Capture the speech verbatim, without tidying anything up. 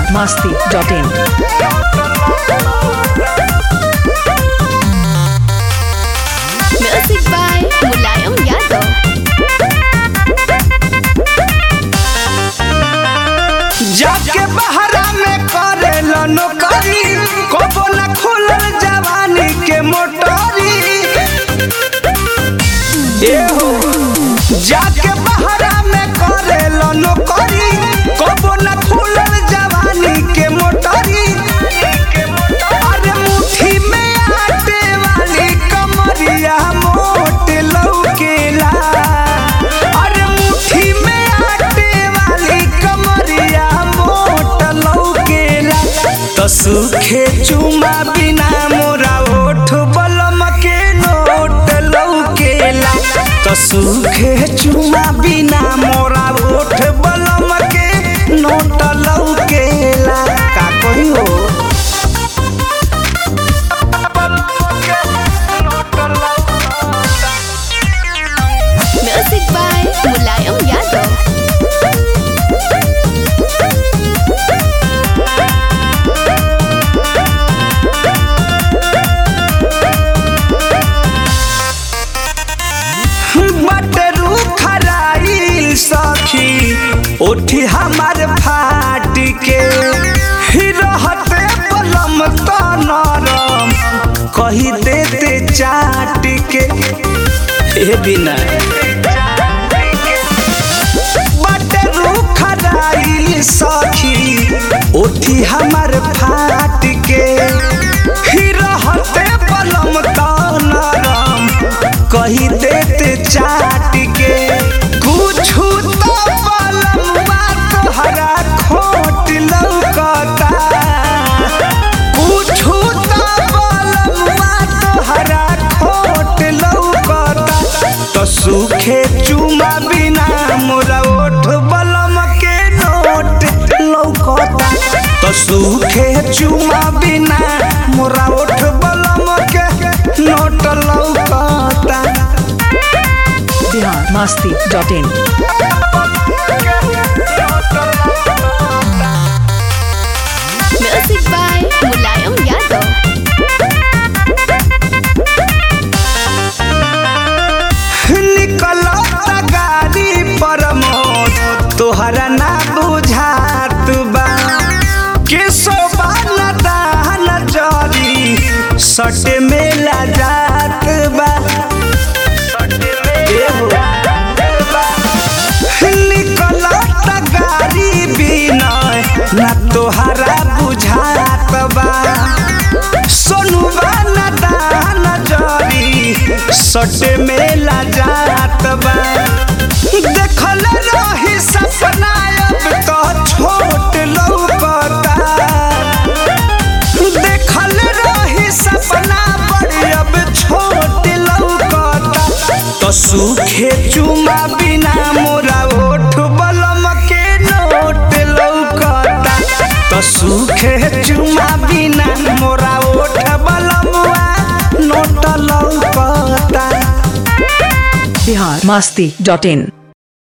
masti dot in. Music by Mulayam Yadav. जाके बहरा में करेला नौकरी कबो न खुलल जवानी के मोटरी ए हो जाके बहरा में करेला नौकरी कबो न खुलल जवानी के मोटरी अरे मुट्ठी में आटे वाली कमरिया मोट लौकेला अरे मुट्ठी में आटे वाली कमरिया मोट लौकेला तो सूखे चुमा बिना मोरा ओठ बलम के नोट लौकेला तो सूखे चुमा बिना मोरा ओठ बलम के नोट लौकेला का कोई हो Music by Mulayam Yadav. बटरू खराइल सखी उठी हमार फाट के रहते बलम तो नरम कही देते चाट के ए बिना बटरू खराइल सखी उठी हमार फाट के रहते बलम तो नरम कही देते चाट के कुछ तो बलमुआ तोहरा खोट लौकता कुछ तो बलमुआ तोहरा खोट लौकता तो सूखे चुमा बिना मोरा ओठ बलम के नोट लौकता तो सूखे चुमा बिना मोरा ओठ बलम के नोट लौकता Bihar masti dot in. Music by Mulayam Yadav. निकलता गाड़ी पर मौत तोहरा ना बुझात बा के सोबान दान जरी सट मेला जात बा निकलता गाड़ी बिना ना तोहरा बुझात बा सोनू बाना दान जरी सट मेला जात बा देखल रही सपना अब तो छोट लौकता देखल रही सपना बड़ी अब छोट लौकता तो सूखे चुमा बिना मोरा ओठ बलम के नोट लौकता तो सूखे चुमा बिना मोरा ओठ बलमुआ नोट लौकता Bihar masti dot in.